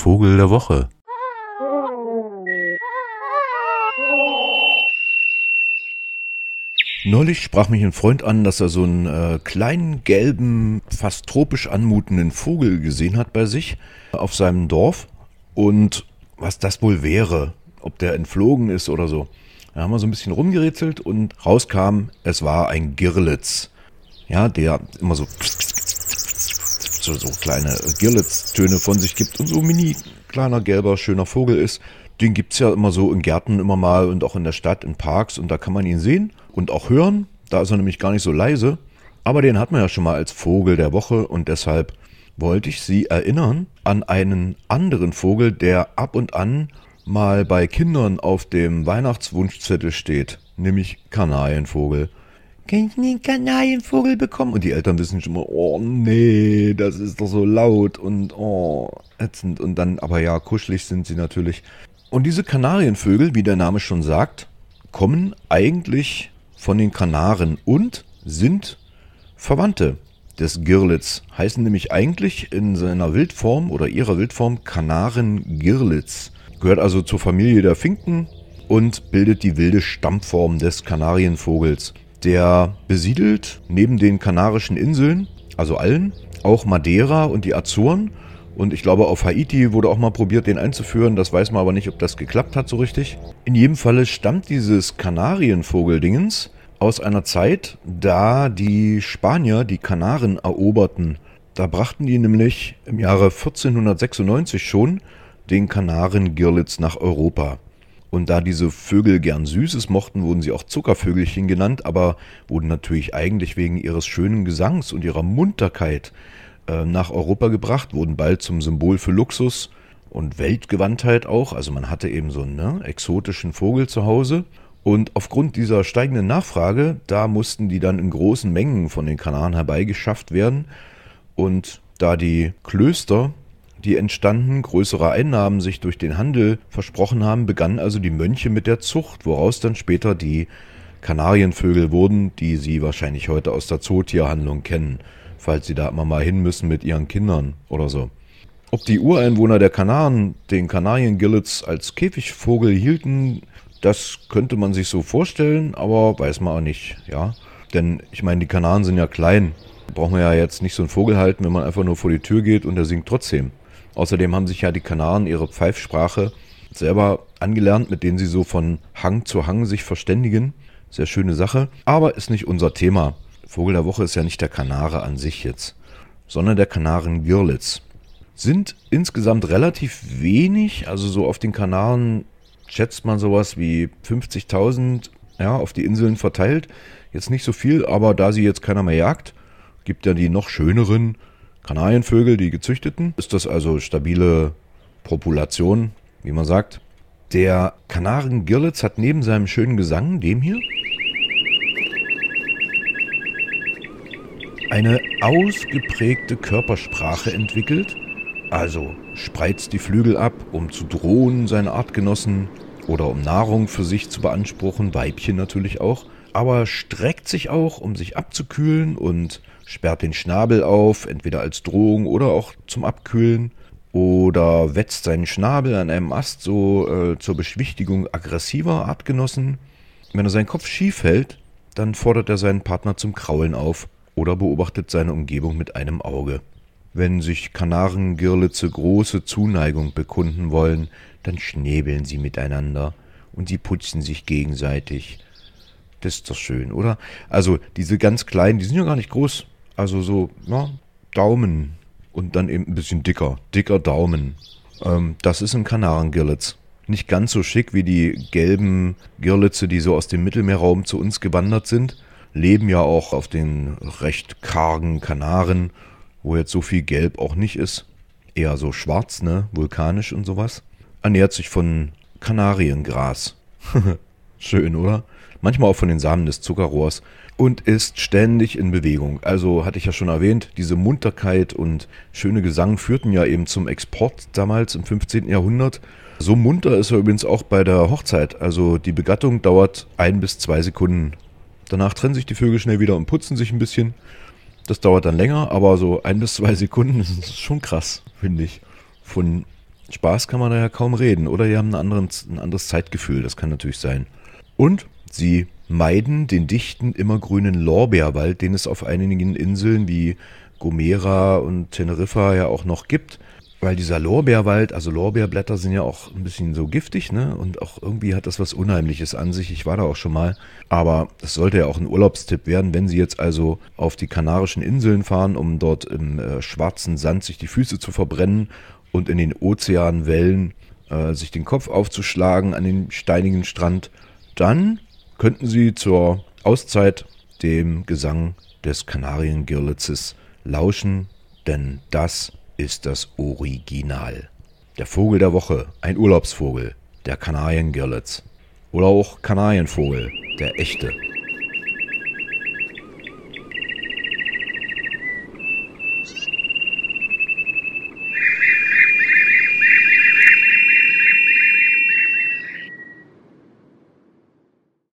Vogel der Woche. Neulich sprach mich ein Freund an, dass er so einen kleinen, gelben, fast tropisch anmutenden Vogel gesehen hat bei sich auf seinem Dorf. Und was das wohl wäre, ob der entflogen ist oder so. Da haben wir so ein bisschen rumgerätselt und rauskam, es war ein Girlitz. Ja, der immer so kleine Girlitz-Töne von sich gibt und so mini, kleiner, gelber, schöner Vogel ist. Den gibt's ja immer so in Gärten immer mal und auch in der Stadt, in Parks, und da kann man ihn sehen und auch hören. Da ist er nämlich gar nicht so leise. Aber den hat man ja schon mal als Vogel der Woche, und deshalb wollte ich Sie erinnern an einen anderen Vogel, der ab und an mal bei Kindern auf dem Weihnachtswunschzettel steht, nämlich Kanarienvogel. Kann ich einen Kanarienvogel bekommen? Und die Eltern wissen schon immer, oh nee, das ist doch so laut und oh, ätzend. Und dann, aber ja, kuschelig sind sie natürlich. Und diese Kanarienvögel, wie der Name schon sagt, kommen eigentlich von den Kanaren und sind Verwandte des Girlitz. Heißen nämlich eigentlich in seiner Wildform oder ihrer Wildform Kanarengirlitz. Gehört also zur Familie der Finken und bildet die wilde Stammform des Kanarienvogels. Der besiedelt neben den Kanarischen Inseln, also allen, auch Madeira und die Azoren. Und ich glaube, auf Haiti wurde auch mal probiert, den einzuführen. Das weiß man aber nicht, ob das geklappt hat so richtig. In jedem Falle stammt dieses Kanarienvogeldingens aus einer Zeit, da die Spanier die Kanaren eroberten. Da brachten die nämlich im Jahre 1496 schon den Kanarengirlitz nach Europa. Und da diese Vögel gern Süßes mochten, wurden sie auch Zuckervögelchen genannt, aber wurden natürlich eigentlich wegen ihres schönen Gesangs und ihrer Munterkeit nach Europa gebracht, wurden bald zum Symbol für Luxus und Weltgewandtheit auch. Also man hatte eben so einen exotischen Vogel zu Hause. Und aufgrund dieser steigenden Nachfrage, da mussten die dann in großen Mengen von den Kanaren herbeigeschafft werden. Und da die Klöster, die entstanden, größere Einnahmen sich durch den Handel versprochen haben, begannen also die Mönche mit der Zucht, woraus dann später die Kanarienvögel wurden, die Sie wahrscheinlich heute aus der Zootierhandlung kennen, falls Sie da immer mal hin müssen mit Ihren Kindern oder so. Ob die Ureinwohner der Kanaren den Kanariengirlitz als Käfigvogel hielten, das könnte man sich so vorstellen, aber weiß man auch nicht, ja. Denn ich meine, die Kanaren sind ja klein, braucht man ja jetzt nicht so einen Vogel halten, wenn man einfach nur vor die Tür geht und der singt trotzdem. Außerdem haben sich ja die Kanaren ihre Pfeifsprache selber angelernt, mit denen sie so von Hang zu Hang sich verständigen. Sehr schöne Sache, aber ist nicht unser Thema. Vogel der Woche ist ja nicht der Kanare an sich jetzt, sondern der Kanarengirlitz. Sind insgesamt relativ wenig, also so auf den Kanaren schätzt man sowas wie 50.000 auf die Inseln verteilt. Jetzt nicht so viel, aber da sie jetzt keiner mehr jagt, gibt ja die noch schöneren Kanarienvögel, die gezüchteten. Ist das also stabile Population, wie man sagt. Der Kanarengirlitz hat neben seinem schönen Gesang, dem hier, eine ausgeprägte Körpersprache entwickelt. Also spreizt die Flügel ab, um zu drohen, seine Artgenossen, oder um Nahrung für sich zu beanspruchen, Weibchen natürlich auch. Aber streckt sich auch, um sich abzukühlen, und sperrt den Schnabel auf, entweder als Drohung oder auch zum Abkühlen. Oder wetzt seinen Schnabel an einem Ast so zur Beschwichtigung aggressiver Artgenossen. Wenn er seinen Kopf schief hält, dann fordert er seinen Partner zum Kraulen auf oder beobachtet seine Umgebung mit einem Auge. Wenn sich Kanarengirlitze große Zuneigung bekunden wollen, dann schnäbeln sie miteinander und sie putzen sich gegenseitig. Das ist doch schön, oder? Also diese ganz kleinen, die sind ja gar nicht groß. Also so, Daumen und dann eben ein bisschen dicker Daumen. Das ist ein Kanarengirlitz. Nicht ganz so schick wie die gelben Girlitze, die so aus dem Mittelmeerraum zu uns gewandert sind. Leben ja auch auf den recht kargen Kanaren, wo jetzt so viel Gelb auch nicht ist. Eher so schwarz, ne? Vulkanisch und sowas. Ernährt sich von Kanariengras. Schön, oder? Manchmal auch von den Samen des Zuckerrohrs. Und ist ständig in Bewegung. Also hatte ich ja schon erwähnt, diese Munterkeit und schöne Gesang führten ja eben zum Export damals im 15. Jahrhundert. So munter ist er übrigens auch bei der Hochzeit. Also die Begattung dauert 1 bis 2 Sekunden. Danach trennen sich die Vögel schnell wieder und putzen sich ein bisschen. Das dauert dann länger, aber so 1 bis 2 Sekunden ist schon krass, finde ich. Von Spaß kann man da ja kaum reden. Oder die haben ein anderes Zeitgefühl, das kann natürlich sein. Und sie meiden den dichten, immergrünen Lorbeerwald, den es auf einigen Inseln wie Gomera und Teneriffa ja auch noch gibt. Weil dieser Lorbeerwald, also Lorbeerblätter sind ja auch ein bisschen so giftig, ne? Und auch irgendwie hat das was Unheimliches an sich. Ich war da auch schon mal. Aber es sollte ja auch ein Urlaubstipp werden, wenn Sie jetzt also auf die Kanarischen Inseln fahren, um dort im schwarzen Sand sich die Füße zu verbrennen und in den Ozeanwellen sich den Kopf aufzuschlagen an den steinigen Strand, dann könnten Sie zur Auszeit dem Gesang des Kanariengirlitzes lauschen, denn das ist das Original. Der Vogel der Woche, ein Urlaubsvogel, der Kanariengirlitz. Oder auch Kanarienvogel, der echte.